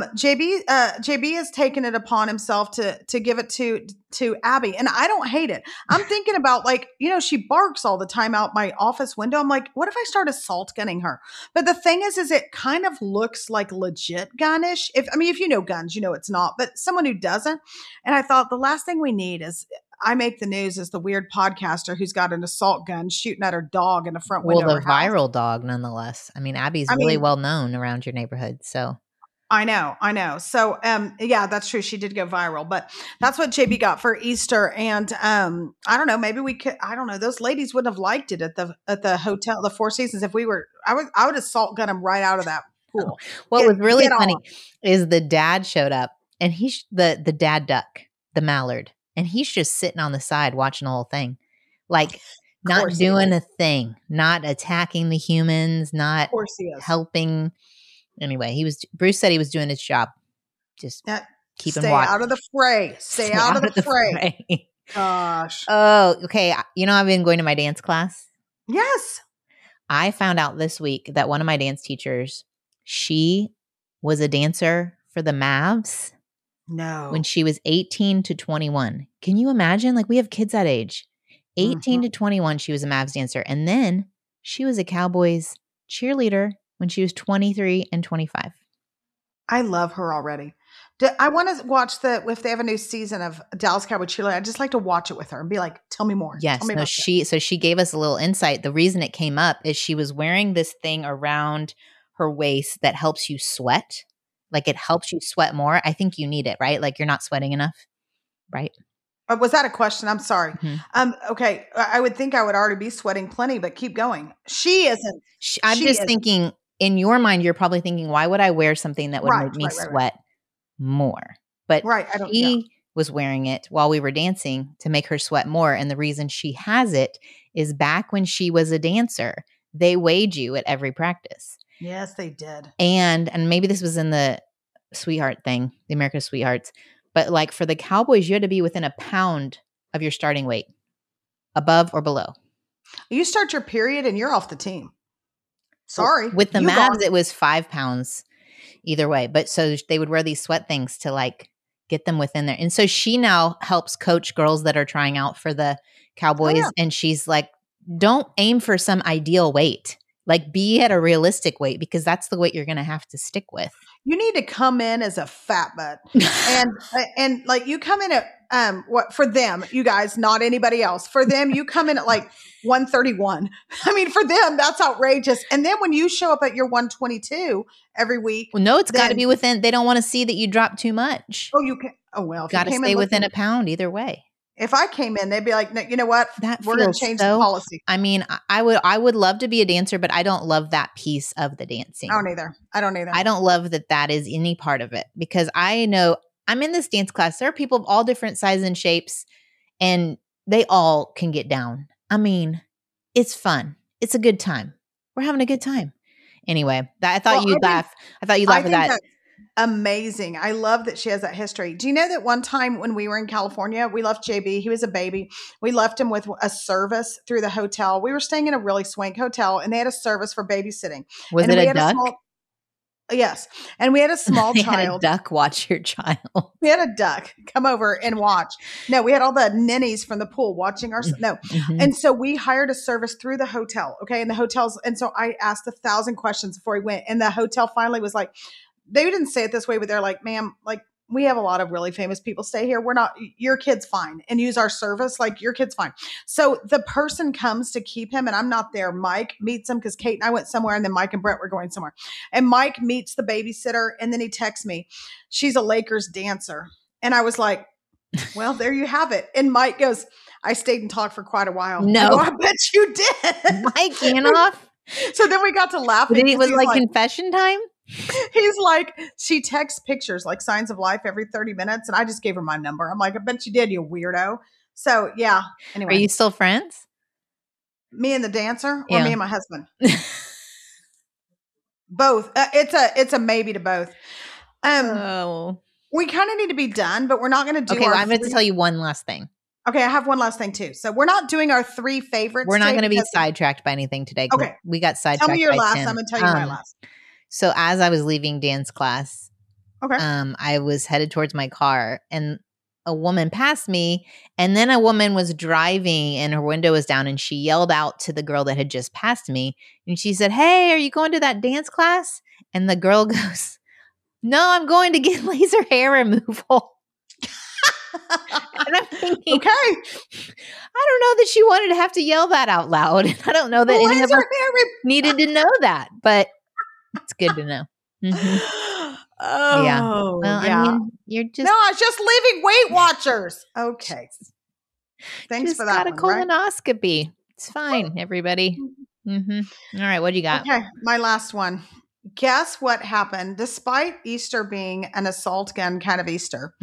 S3: JB has taken it upon himself to give it to Abby. And I don't hate it. I'm thinking about she barks all the time out my office window. I'm like, what if I start assault gunning her? But the thing is it kind of looks like legit gunnish. If you know guns, you know it's not, but someone who doesn't. And I thought the last thing we need is, I make the news as the weird podcaster who's got an assault gun shooting at her dog in the front window.
S4: Well, the viral dog, nonetheless. I mean, Abby's really well known around your neighborhood. So
S3: I know. So, yeah, that's true. She did go viral, but that's what JB got for Easter. And I don't know. Maybe we could. I don't know. Those ladies wouldn't have liked it at the hotel, the Four Seasons. If we were, I would assault gun them right out of that pool.
S4: What was really funny is the dad showed up, and he's the dad duck, the mallard. And he's just sitting on the side watching the whole thing. Like not doing a thing, not attacking the humans, not helping. Anyway, Bruce said he was doing his job. Just keeping watch.
S3: Stay out of the fray. Stay out of the fray. Gosh.
S4: Oh, okay. I've been going to my dance class.
S3: Yes.
S4: I found out this week that one of my dance teachers, she was a dancer for the Mavs.
S3: No.
S4: When she was 18 to 21. Can you imagine? Like we have kids that age. 18 to 21, she was a Mavs dancer. And then she was a Cowboys cheerleader when she was 23 and 25.
S3: I love her already. I want to watch if they have a new season of Dallas Cowboy cheerleader. I'd just like to watch it with her and be like, tell me more.
S4: Yes. She gave us a little insight. The reason it came up is she was wearing this thing around her waist that helps you sweat. Like it helps you sweat more. I think you need it, right? Like you're not sweating enough, right?
S3: Was that a question? I'm sorry.
S4: Mm-hmm.
S3: Okay. I would think I would already be sweating plenty, but keep going. She isn't.
S4: I'm just thinking in your mind, you're probably thinking, why would I wear something that would make me sweat more? But she was wearing it while we were dancing to make her sweat more. And the reason she has it is back when she was a dancer, they weighed you at every practice.
S3: Yes, they did.
S4: And maybe this was in the sweetheart thing, the America's Sweethearts. But like for the Cowboys, you had to be within a pound of your starting weight, above or below.
S3: You start your period and you're off the team. Sorry.
S4: With the Mavs, it was 5 pounds either way. But so they would wear these sweat things to like get them within there. And so she now helps coach girls that are trying out for the Cowboys. Oh, yeah. And she's like, don't aim for some ideal weight. Like be at a realistic weight because that's the weight you're going to have to stick with.
S3: You need to come in as a fat butt and like you come in at, what for them, you guys, not anybody else. For them, you come in at like 131. I mean, for them, that's outrageous. And then when you show up at your 122 every week.
S4: Well, no, it's got to be within, they don't want to see that you drop too much.
S3: Oh, you can. Oh, well,
S4: got to stay within a pound either way.
S3: If I came in, they'd be like, no, you know what? We're going to change the policy.
S4: I mean, I would love to be a dancer, but I don't love that piece of the dancing.
S3: I don't either. I don't
S4: love that is any part of it because I know I'm in this dance class. There are people of all different sizes and shapes and they all can get down. I mean, it's fun. It's a good time. We're having a good time. Anyway, I thought you'd laugh. I thought you'd laugh at that.
S3: Amazing. I love that she has that history. Do you know that one time when we were in California, we left JB, he was a baby. We left him with a service through the hotel. We were staying in a really swank hotel and they had a service for babysitting.
S4: Was it a duck?
S3: Yes. And we had a small
S4: They
S3: child.
S4: had a duck watch your child.
S3: We had a duck come over and watch. No, we had all the ninnies from the pool watching our, no.
S4: Mhm.
S3: And so we hired a service through the hotel. Okay. And the hotels. And so I asked 1,000 questions before we went. And the hotel finally was like, they didn't say it this way, but they're like, ma'am, like, we have a lot of really famous people stay here. We're not, your kid's fine and use our service. Like your kid's fine. So the person comes to keep him and I'm not there. Mike meets him because Kate and I went somewhere and then Mike and Brett were going somewhere. And Mike meets the babysitter and then he texts me, she's a Lakers dancer. And I was like, well, there you have it. And Mike goes, I stayed and talked for quite a while.
S4: No.
S3: I go, I bet you did.
S4: Mike Ganoff?
S3: So then we got to laughing.
S4: It was like confession time?
S3: He's like, she texts pictures like signs of life every 30 minutes. And I just gave her my number. I'm like, I bet you did, you weirdo. So yeah. Anyway.
S4: Are you still friends?
S3: Me and the dancer or
S4: Yeah.
S3: me and my husband? Both. It's a maybe to both.
S4: Oh.
S3: We kind of need to be done, but we're not going to do
S4: Okay, well,
S3: our
S4: I'm going to tell you one last thing.
S3: Okay, I have one last thing too. So we're not doing our 3 favorites.
S4: We're not
S3: today
S4: going to be
S3: because-
S4: sidetracked by anything today. 'cause
S3: Okay.
S4: We got sidetracked.
S3: Tell me your
S4: by
S3: last.
S4: Tim.
S3: I'm going to tell you my last.
S4: So as I was leaving dance class,
S3: Okay.
S4: I was headed towards my car and a woman passed me, and then a woman was driving and her window was down and she yelled out to the girl that had just passed me and she said, "Hey, are you going to that dance class?" And the girl goes, "No, I'm going to get laser hair removal." And I'm thinking,
S3: Okay.
S4: I don't know that she wanted to have to yell that out loud. I don't know that any of
S3: Laser
S4: us
S3: hair
S4: needed to know that, but it's good to know. Mhm.
S3: Oh,
S4: Yeah. Well,
S3: yeah.
S4: I mean, you're just
S3: No, I was just leaving Weight Watchers. Okay. Thanks
S4: just
S3: for that
S4: got a
S3: one, right?
S4: colonoscopy. It's fine, everybody. All right, what do you got?
S3: Okay, my last one. Guess what happened? Despite Easter being an assault gun kind of Easter,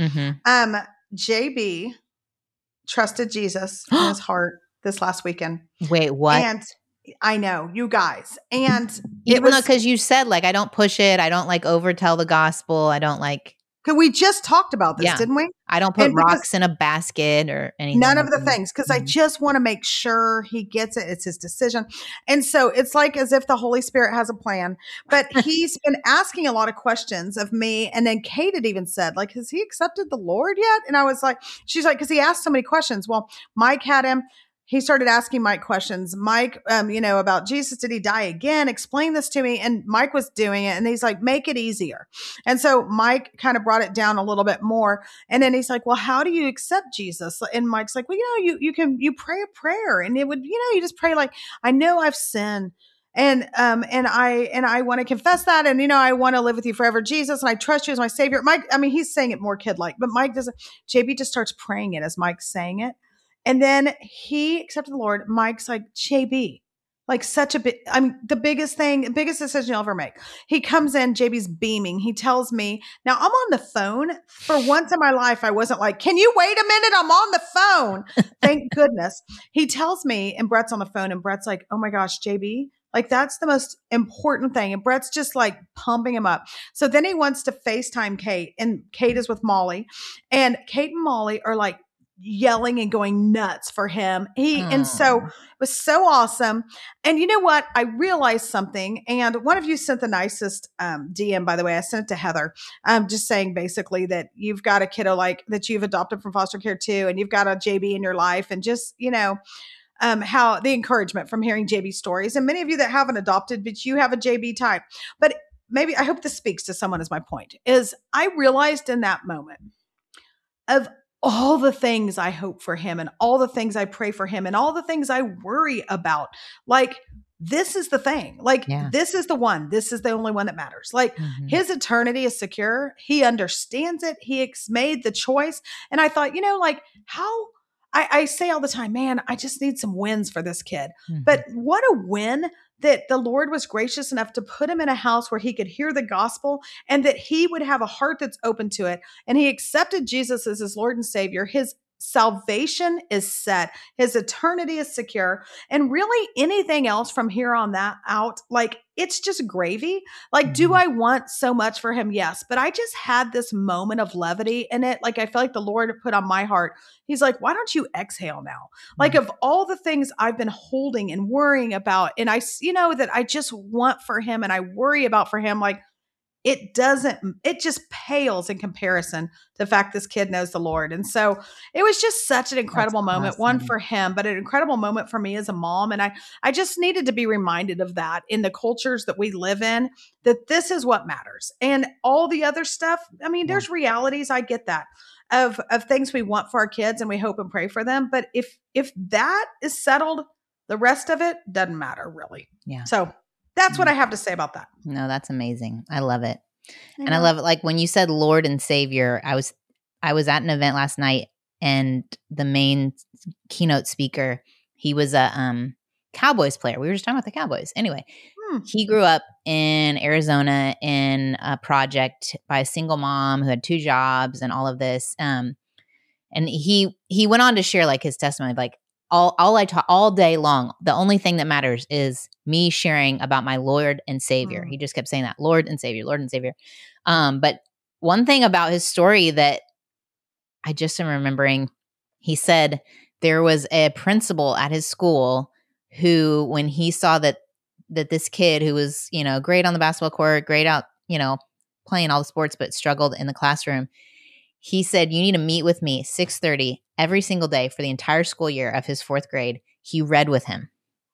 S3: JB trusted Jesus in his heart this last weekend.
S4: Wait, what?
S3: And I know, you guys. And
S4: Even though, because you said, like, I don't push it. I don't, like, overtell the gospel. I don't, like,
S3: because we just talked about this,
S4: Yeah.
S3: didn't we?
S4: I don't put
S3: And because-
S4: rocks in a basket or anything.
S3: None of
S4: like
S3: the
S4: that.
S3: things, because I
S4: Mhm.
S3: just want to make sure he gets it. It's his decision. And so it's like as if the Holy Spirit has a plan. But he's been asking a lot of questions of me. And then Kate had even said, like, has he accepted the Lord yet? And I was like, she's like, because he asked so many questions. Well, Mike had him. He started asking Mike questions. Mike, about Jesus. Did he die again? Explain this to me. And Mike was doing it. And he's like, make it easier. And so Mike kind of brought it down a little bit more. And then he's like, well, how do you accept Jesus? And Mike's like, well, you pray a prayer and it would, you just pray like, I know I've sinned. And I want to confess that. And, I want to live with you forever, Jesus. And I trust you as my savior. Mike, he's saying it more kid-like, but Mike doesn't. JB just starts praying it as Mike's saying it. And then he accepted the Lord. Mike's like, JB, like such a bit. The biggest decision you'll ever make. He comes in, JB's beaming. He tells me, now I'm on the phone. For once in my life, I wasn't like, can you wait a minute? I'm on the phone. Thank goodness. He tells me, and Brett's on the phone, and Brett's like, oh my gosh, JB, like that's the most important thing. And Brett's just like pumping him up. So then he wants to FaceTime Kate, and Kate is with Molly, and Kate and Molly are like yelling and going nuts for him. And so it was so awesome. And you know what? I realized something. And one of you sent the nicest DM, by the way. I sent it to Heather. Just saying basically that you've got a kiddo like that you've adopted from foster care too. And you've got a JB in your life. And just, how the encouragement from hearing JB stories. And many of you that haven't adopted, but you have a JB type. But maybe I hope this speaks to someone, is my point, is I realized in that moment of all the things I hope for him and all the things I pray for him and all the things I worry about. Like, this is the thing. Like, This is the one. This is the only one that matters. Like, his eternity is secure. He understands it. He made the choice. And I thought, how I say all the time, man, I just need some wins for this kid. But what a win that the Lord was gracious enough to put him in a house where he could hear the gospel and that he would have a heart that's open to it. And he accepted Jesus as his Lord and Savior. His salvation is set. His eternity is secure. And really anything else from here on that out, like, it's just gravy. Like, do I want so much for him? Yes. But I just had this moment of levity in it. Like, I feel like the Lord put on my heart. He's like, why don't you exhale now? Like, of all the things I've been holding and worrying about, and I, that I just want for him and I worry about for him, like, it just pales in comparison to the fact this kid knows the Lord. And so it was just such an incredible moment, one for him, but an incredible moment for me as a mom. And I just needed to be reminded of that in the cultures that we live in, that this is what matters. And all the other stuff, I mean, there's realities, I get that, of things we want for our kids and we hope and pray for them. But if that is settled, the rest of it doesn't matter really.
S4: Yeah.
S3: So that's what I have to say about that.
S4: No, that's amazing. I love it. And I love it. Like when you said Lord and Savior, I was at an event last night and the main keynote speaker, he was a Cowboys player. We were just talking about the Cowboys. Anyway, he grew up in Arizona in a project by a single mom who had 2 jobs and all of this. And he went on to share like his testimony, like all day long, the only thing that matters is me sharing about my Lord and Savior. He just kept saying that, Lord and Savior, Lord and Savior. But one thing about his story that I just am remembering, he said there was a principal at his school who, when he saw that this kid who was, great on the basketball court, great out, playing all the sports, but struggled in the classroom, he said, you need to meet with me 6:30 every single day for the entire school year of his 4th grade. He read with him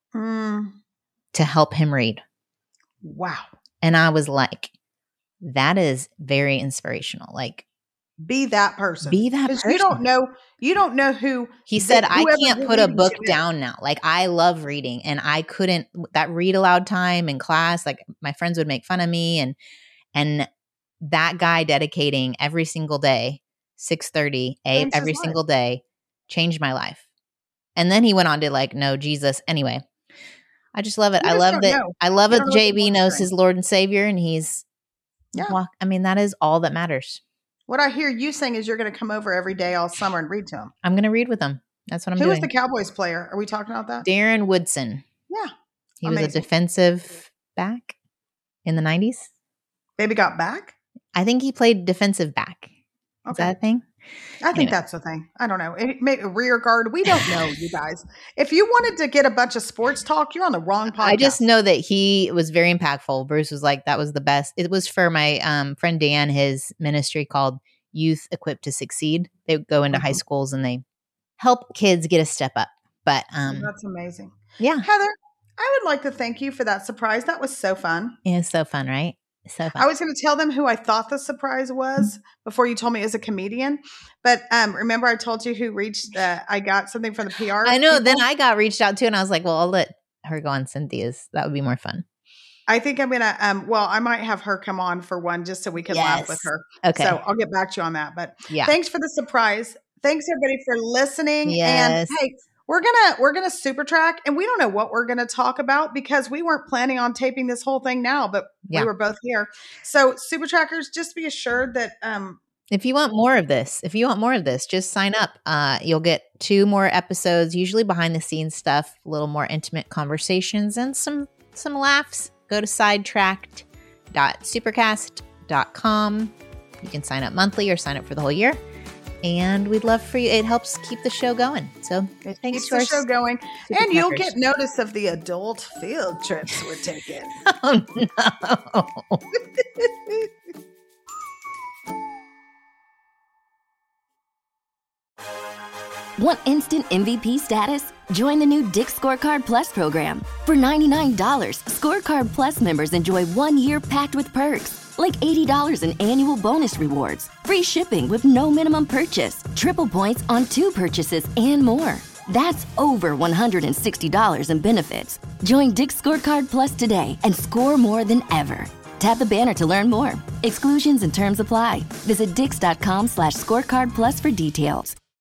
S4: to help him read.
S3: Wow.
S4: And I was like, that is very inspirational. Like,
S3: be that person.
S4: Be that person.
S3: You don't know who.
S4: He said, I can't put a book down now. Like, I love reading and I couldn't, that read aloud time in class, like my friends would make fun of me. And that guy dedicating every single day, 6:30 every single day, changed my life. And then he went on to like know Jesus. Anyway, I just love it. I love that JB knows his Lord and Savior, and he's I mean, that is all that matters.
S3: What I hear you saying is you're going to come over every day all summer and read to him.
S4: I'm going to read with him. That's what I'm doing.
S3: Who was the Cowboys player? Are we talking about that?
S4: Darren Woodson.
S3: Yeah.
S4: He was a defensive back in the 90s.
S3: Baby got back?
S4: I think he played defensive back. Is that a thing?
S3: I think that's the thing. I don't know. Maybe rear guard. We don't know, you guys. If you wanted to get a bunch of sports talk, you're on the wrong podcast.
S4: I just know that he was very impactful. Bruce was like, that was the best. It was for my friend Dan, his ministry called Youth Equipped to Succeed. They go into high schools and they help kids get a step up. But
S3: that's amazing.
S4: Yeah.
S3: Heather, I would like to thank you for that surprise. That was so fun.
S4: Yeah, it's so fun, right? So fun.
S3: I was going to tell them who I thought the surprise was before you told me it was a comedian. But remember I told you who reached, I got something from the PR.
S4: I know. People? Then I got reached out to and I was like, well, I'll let her go on Cynthia's. That would be more fun.
S3: I think I'm going to, I might have her come on for one just so we can laugh with her.
S4: Okay.
S3: So I'll get back to you on that. But thanks for the surprise. Thanks everybody for listening.
S4: Yes.
S3: And hey, we're gonna super track, and we don't know what we're gonna talk about because we weren't planning on taping this whole thing now, but we were both here. So super trackers, just be assured that
S4: if you want more of this, just sign up. You'll get 2 more episodes, usually behind the scenes stuff, a little more intimate conversations, and some laughs. Go to sidetracked.supercast.com. You can sign up monthly or sign up for the whole year. And we'd love for you. It helps keep the show going. So
S3: it
S4: thanks
S3: keeps
S4: to
S3: the show going. And you'll get notice of the adult field trips we're taking.
S4: Oh, no.
S2: Want instant MVP status? Join the new Dick's Scorecard Plus program. For $99, Scorecard Plus members enjoy 1 year packed with perks. Like $80 in annual bonus rewards, free shipping with no minimum purchase, triple points on 2 purchases, and more. That's over $160 in benefits. Join Dick's Scorecard Plus today and score more than ever. Tap the banner to learn more. Exclusions and terms apply. Visit dix.com/scorecard plus for details.